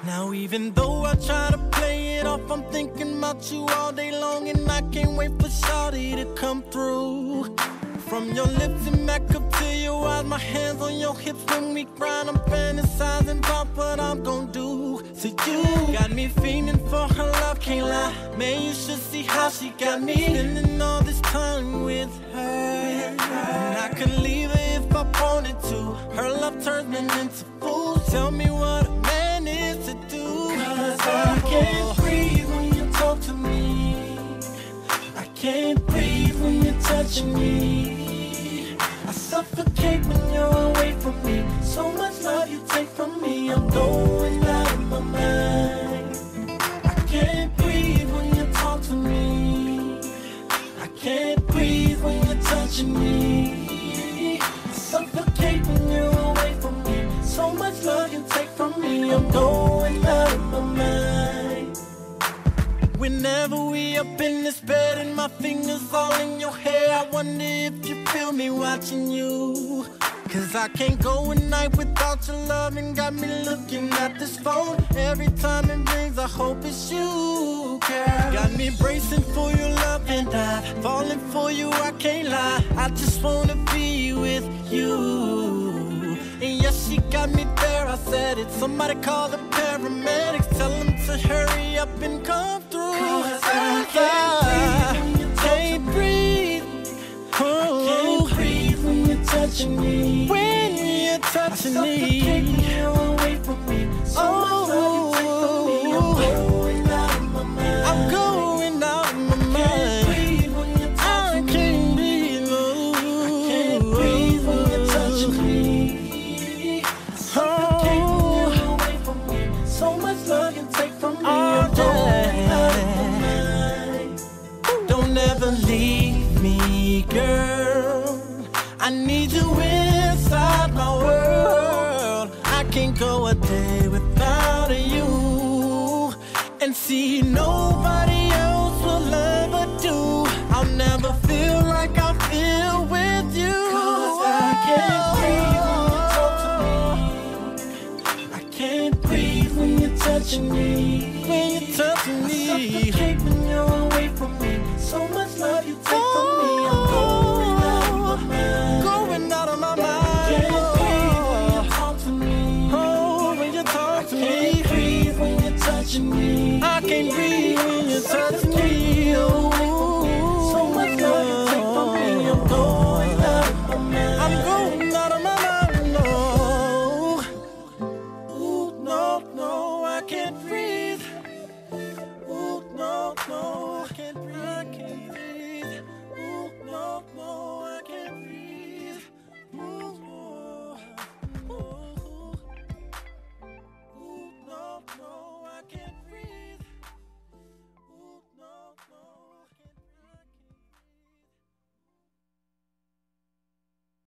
Now even though I try to play it off, I'm thinking about you all day long, and I can't wait for shawty to come through. From your lips and back up to your eyes, my hands on your hips when we grind. I'm fantasizing about what I'm gonna do. So you got me feeling for her love, can't lie. Man, you should see how she got me spending all this time with her. And I could leave her if I wanted to. Her love turns me into fool. Tell me what a man is to do. 'Cause I can't breathe when you talk to me. I can't breathe when you're touching me. I suffocate when you're away from me. So much love you take from me, I'm going out of my mind. I can't breathe when you talk to me. I can't breathe when you're touching me. I suffocate when you're away from me. So much love you take from me, I'm going out of my mind. Whenever we up in this bed and my fingers all in your hair, I wonder if you feel me watching you. 'Cause I can't go a night without your love, and got me looking at this phone. Every time it rings, I hope it's you, girl. Got me bracing for your love, and I'm falling for you, I can't lie. I just wanna be with you. And yes, she got me there, I said it. Somebody call the paramedics, tell them to hurry up and come through. 'Cause I can't breathe. Oh, I can't breathe when you're touching me. When you're touching me, I suffocate when you're away from me. So much love you take from me, I'm going out of my mind. I'm going out of my mind. I can't breathe when you're touching me. I can't breathe, no. I can't breathe when you're touching me. So much love you take from me, I'm going out of my mind. Don't ever leave me, girl. I need you inside my world. I can't go a day without you. And see, nobody else will ever do. I'll never feel like I feel with you. 'Cause I can't breathe when you talk to me. I can't breathe when you're touching me. When you're touching me, I suffocate when you're away from me. So much love you take from me, I'm going out of my mind. Going out of my mind. I can't breathe when you talk to me. Oh, when you talk to me. I can't breathe when you're touching me.